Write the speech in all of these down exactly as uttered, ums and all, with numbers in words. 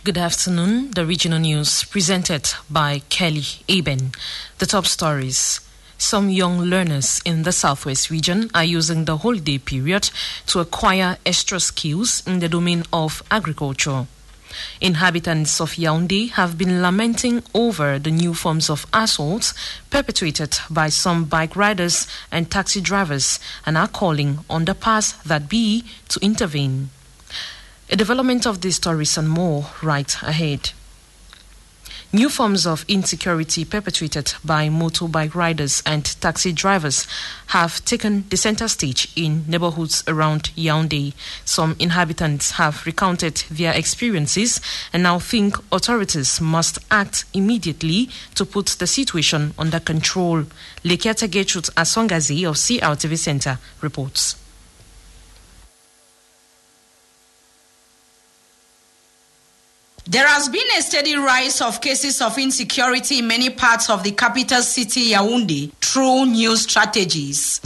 Good afternoon. The regional news presented by Kelly Eben. The top stories. Some young learners in the Southwest region are using the holiday period to acquire extra skills in the domain of agriculture. Inhabitants of Yaoundé have been lamenting over the new forms of assault perpetrated by some bike riders and taxi drivers and are calling on the powers that be to intervene. A development of these stories and more right ahead. New forms of insecurity perpetrated by motorbike riders and taxi drivers have taken the center stage in neighborhoods around Yaoundé. Some inhabitants have recounted their experiences and now think authorities must act immediately to put the situation under control. Lekiata Gertrude Asongazi of C R T V Center reports. There has been a steady rise of cases of insecurity in many parts of the capital city, Yaoundé, through new strategies.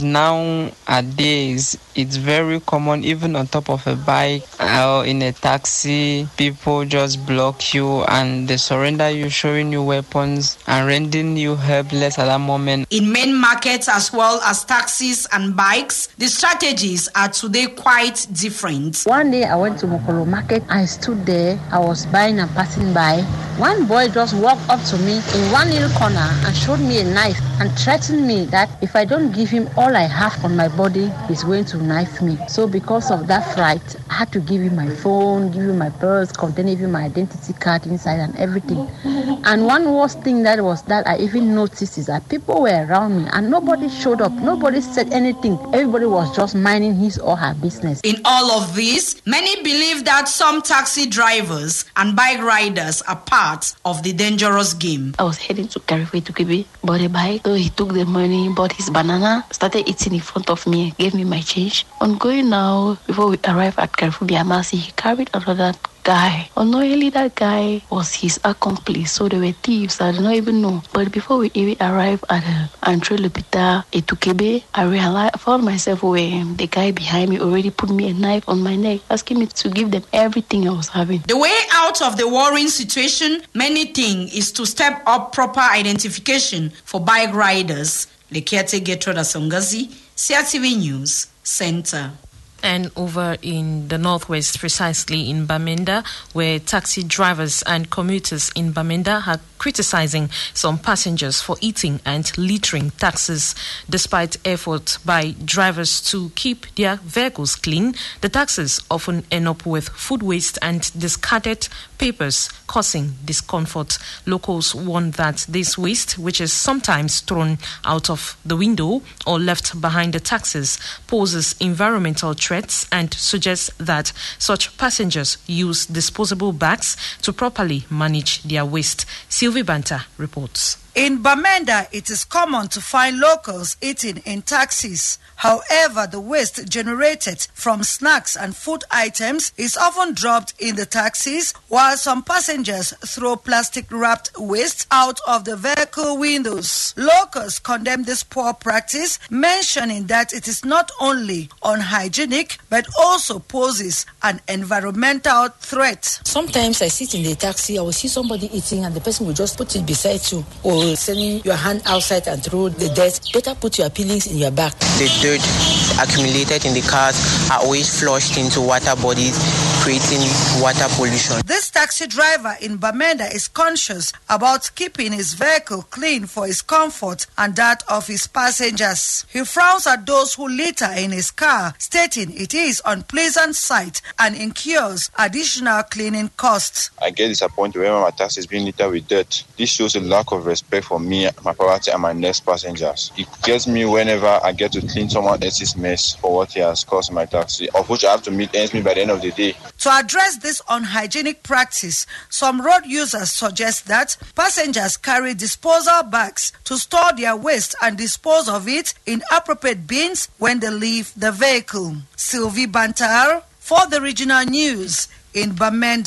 Nowadays, it's very common, even on top of a bike or in a taxi, people just block you and they surrender you, showing you weapons and rendering you helpless at that moment. In main markets as well as taxis and bikes, the strategies are today quite different. One day I went to Mokolo Market, I stood there, I was buying and passing by. One boy just walked up to me in one little corner and showed me a knife and threatened me that if I don't give him all I have on my body, he's going to knife me. So because of that fright, I had to give him my phone, give him my purse, containing even my identity card inside and everything. And one worst thing that was that I even noticed is that people were around me and nobody showed up. Nobody said anything. Everybody was just minding his or her business. In all of this, many believe that some taxi drivers and bike riders are part of the dangerous game. I was heading to Carrefour to Kibi, bought a bike. So he took the money, bought his banana, started eating in front of me, gave me my change. On going now, before we arrived at Carrefour Biamasi, he carried another guy. Unknowingly, that guy was his accomplice, so they were thieves. I did not even know. But before we even arrived at uh, Entre L'Hôpital Etukebe, I realized, I found myself where the guy behind me already put me a knife on my neck, asking me to give them everything I was having. The way out of the worrying situation, many think, is to step up proper identification for bike riders. Lekiate Gertrude Asongazi, C R T V News Center. And over in the northwest, precisely in Bamenda, where taxi drivers and commuters in Bamenda are criticizing some passengers for eating and littering taxis. Despite efforts by drivers to keep their vehicles clean, the taxis often end up with food waste and discarded papers, causing discomfort. Locals warn that this waste, which is sometimes thrown out of the window or left behind the taxis, poses environmental threats and suggests that such passengers use disposable bags to properly manage their waste. Sylvie Banta reports. In Bamenda, it is common to find locals eating in taxis. However, the waste generated from snacks and food items is often dropped in the taxis, while some passengers throw plastic-wrapped waste out of the vehicle windows. Locals condemn this poor practice, mentioning that it is not only unhygienic, but also poses an environmental threat. Sometimes I sit in the taxi, I will see somebody eating and the person will just put it beside you, or sending your hand outside and throw the dirt. Better put your peelings in your bag. The dirt accumulated in the cars are always flushed into water bodies, creating water pollution. This taxi driver in Bamenda is conscious about keeping his vehicle clean for his comfort and that of his passengers. He frowns at those who litter in his car, stating it is unpleasant sight and incurs additional cleaning costs. I get disappointed when my taxi is being littered with dirt. This shows a lack of respect for me, my property, and my next passengers. It gets me whenever I get to clean someone else's mess for what he has caused in my taxi, of which I have to meet ends me by the end of the day. To address this unhygienic practice, some road users suggest that passengers carry disposal bags to store their waste and dispose of it in appropriate bins when they leave the vehicle. Sylvie Bantar for the Regional News in Bamenda.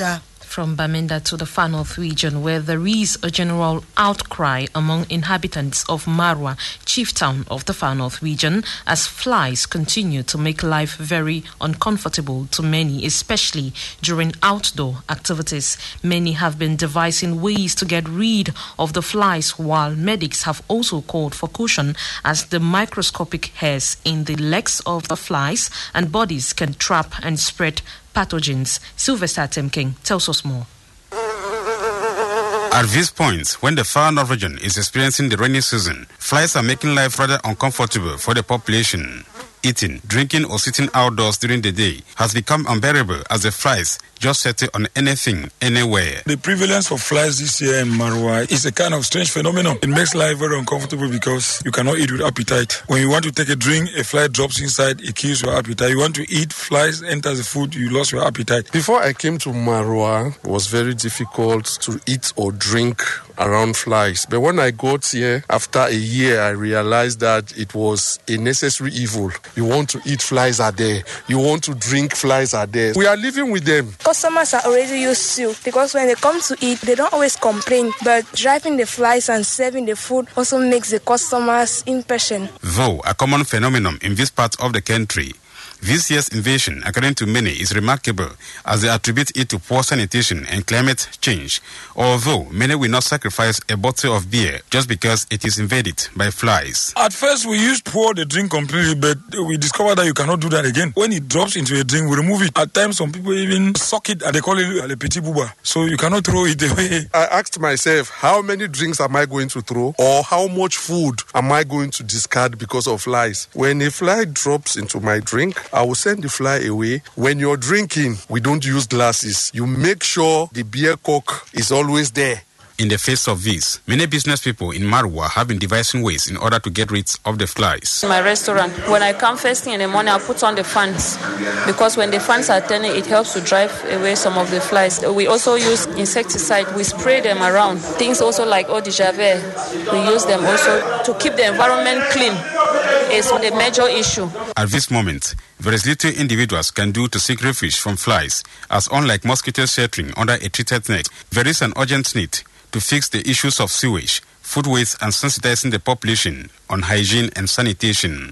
From Bamenda to the Far North region, where there is a general outcry among inhabitants of Marwa, chief town of the Far North region, as flies continue to make life very uncomfortable to many, especially during outdoor activities. Many have been devising ways to get rid of the flies, while medics have also called for caution as the microscopic hairs in the legs of the flies and bodies can trap and spread pathogens. Sylvester Temking tells us more. At these points, when the Far North region is experiencing the rainy season, flies are making life rather uncomfortable for the population. Eating, drinking or sitting outdoors during the day has become unbearable as the flies just settle on anything, anywhere. The prevalence of flies this year in Marwa is a kind of strange phenomenon. It makes life very uncomfortable because you cannot eat with appetite. When you want to take a drink, a fly drops inside, it kills your appetite. You want to eat, flies enter the food, you lost your appetite. Before I came to Marwa, it was very difficult to eat or drink around flies. But when I got here, after a year, I realized that it was a necessary evil. You want to eat, flies are there. You want to drink, flies are there. We are living with them. Customers are already used to, because when they come to eat, they don't always complain. But driving the flies and serving the food also makes the customers impatient. Though a common phenomenon in this part of the country, this year's invasion, according to many, is remarkable as they attribute it to poor sanitation and climate change, although many will not sacrifice a bottle of beer just because it is invaded by flies. At first, we used to pour the drink completely, but we discovered that you cannot do that again. When it drops into a drink, we remove it. At times, some people even suck it and they call it a petit booba, so you cannot throw it away. I asked myself, how many drinks am I going to throw, or how much food am I going to discard because of flies? When a fly drops into my drink, I will send the fly away. When you're drinking, we don't use glasses. You make sure the beer cork is always there. In the face of this, many business people in Marwa have been devising ways in order to get rid of the flies. In my restaurant, when I come first thing in the morning, I put on the fans, because when the fans are turning, it helps to drive away some of the flies. We also use insecticide. We spray them around. Things also like eau de javel, we use them also to keep the environment clean. It's a major issue. At this moment, there is little individuals can do to seek refuge from flies, as unlike mosquito sheltering under a treated net, there is an urgent need to fix the issues of sewage, food waste, and sensitizing the population on hygiene and sanitation.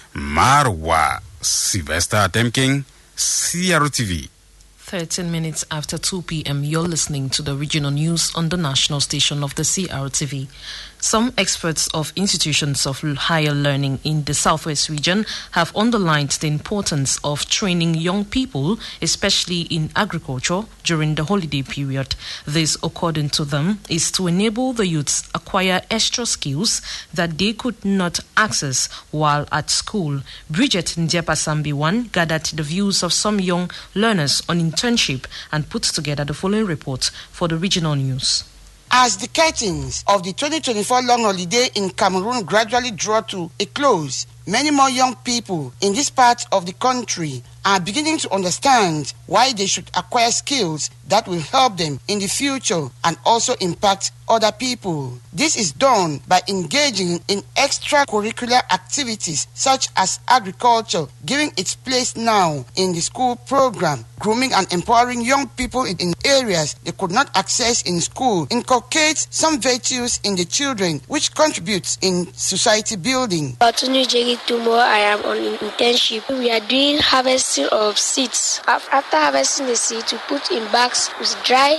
Marwa, Sylvester Temking, C R T V. thirteen minutes after two p.m., you're listening to the regional news on the national station of the C R T V. Some experts of institutions of higher learning in the Southwest region have underlined the importance of training young people, especially in agriculture, during the holiday period. This, according to them, is to enable the youths acquire extra skills that they could not access while at school. Bridget Ndjepa-Sambiwan gathered the views of some young learners on internship and put together the following report for the regional news. As the curtains of the twenty twenty-four long holiday in Cameroon gradually draw to a close, many more young people in this part of the country are beginning to understand why they should acquire skills that will help them in the future and also impact other people. This is done by engaging in extracurricular activities such as agriculture, giving its place now in the school program, grooming and empowering young people in, in areas they could not access in school, inculcates some virtues in the children, which contributes in society building. Tomorrow I am on internship. We are doing harvesting of seeds. After harvesting the seeds, we put in bags with dry.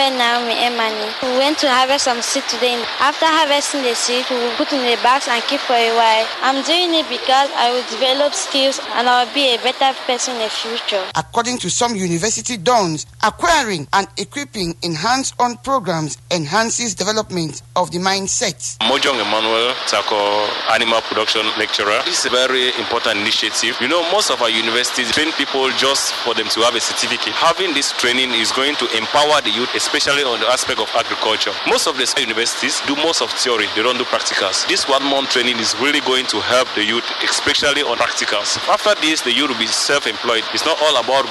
We went to harvest some seeds today. After harvesting the seeds, we will put in the bags and keep for a while. I'm doing it because I will develop skills and I will be a better person in the future. According to some university dons, acquiring and equipping in hands-on programs enhances development of the mindset. Mojong Emmanuel Tako, animal production lecturer. This is a very important initiative. You know, most of our universities train people just for them to have a certificate. Having this training is going to empower the youth, especially on the aspect of agriculture. Most of the universities do most of theory, they don't do practicals. This one month training is really going to help the youth, especially on practicals. After this, the youth will be self-employed. It's not all about going to school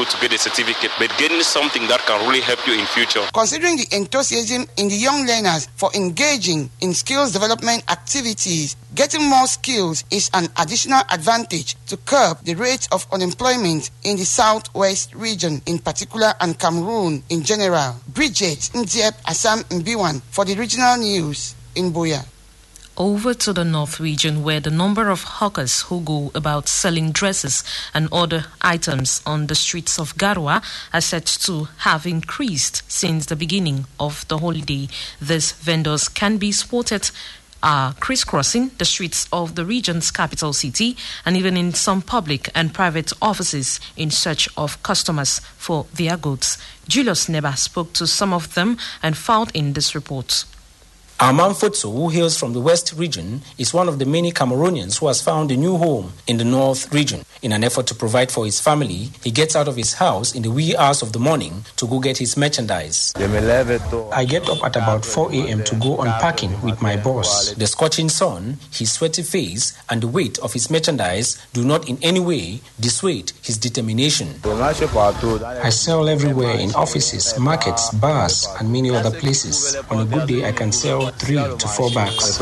to get a certificate, but getting something that can really help you in future. Considering the enthusiasm in the young learners for engaging in skills development activities, getting more skills is an additional advantage to curb the rate of unemployment in the southwest region in particular and Cameroon in general. Bridget Ndiep Assam Mbiwan for the regional news in Buea. Over to the North region, where the number of hawkers who go about selling dresses and other items on the streets of Garoua are said to have increased since the beginning of the holiday. These vendors can be spotted are crisscrossing the streets of the region's capital city and even in some public and private offices in search of customers for their goods. Julius Neba spoke to some of them and filed in this report. Armand Futso, who hails from the West region, is one of the many Cameroonians who has found a new home in the North region. In an effort to provide for his family, he gets out of his house in the wee hours of the morning to go get his merchandise. I get up at about four a.m. to go unpacking with my boss. The scorching sun, his sweaty face, and the weight of his merchandise do not in any way dissuade his determination. I sell everywhere in offices, markets, bars, and many other places. On a good day, I can sell three to four bags.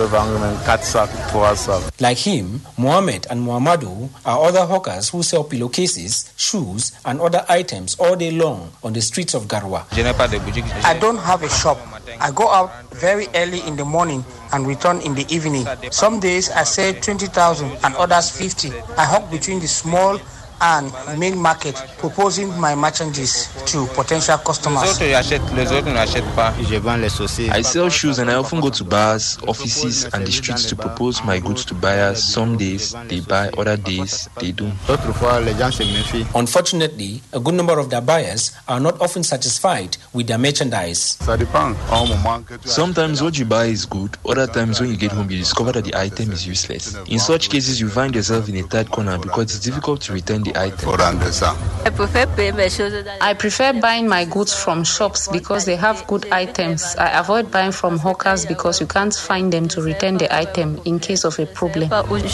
Like him, Mohammed and Muhammadu are other hawkers who sell pillowcases, shoes, and other items all day long on the streets of Garoua. I don't have a shop. I go out very early in the morning and return in the evening. Some days I sell twenty thousand and others fifty. I hawk between the small and main market, proposing my merchandise to potential customers. I sell shoes and I often go to bars, offices and the streets to propose my goods to buyers. Some days they buy, other days they don't. Unfortunately, a good number of their buyers are not often satisfied with their merchandise. Sometimes what you buy is good, other times when you get home you discover that the item is useless. In such cases you find yourself in a tight corner because it's difficult to return the item. I prefer buying my goods from shops because they have good items. I avoid buying from hawkers because you can't find them to return the item in case of a problem.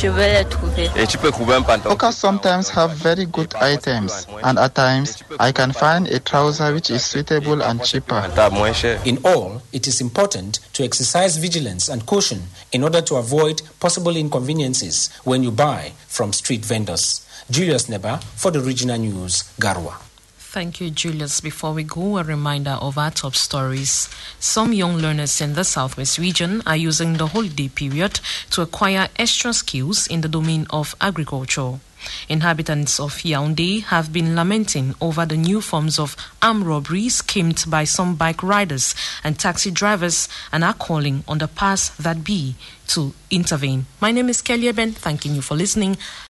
Hawkers sometimes have very good items, and at times I can find a trouser which is suitable and cheaper. In all, it is important to exercise vigilance and caution in order to avoid possible inconveniences when you buy from street vendors. Julius Neba for the Regional News, Garoua. Thank you, Julius. Before we go, a reminder of our top stories. Some young learners in the Southwest region are using the holiday period to acquire extra skills in the domain of agriculture. Inhabitants of Yaoundé have been lamenting over the new forms of armed robbery schemed by some bike riders and taxi drivers and are calling on the powers that be to intervene. My name is Kelly Eben, thanking you for listening.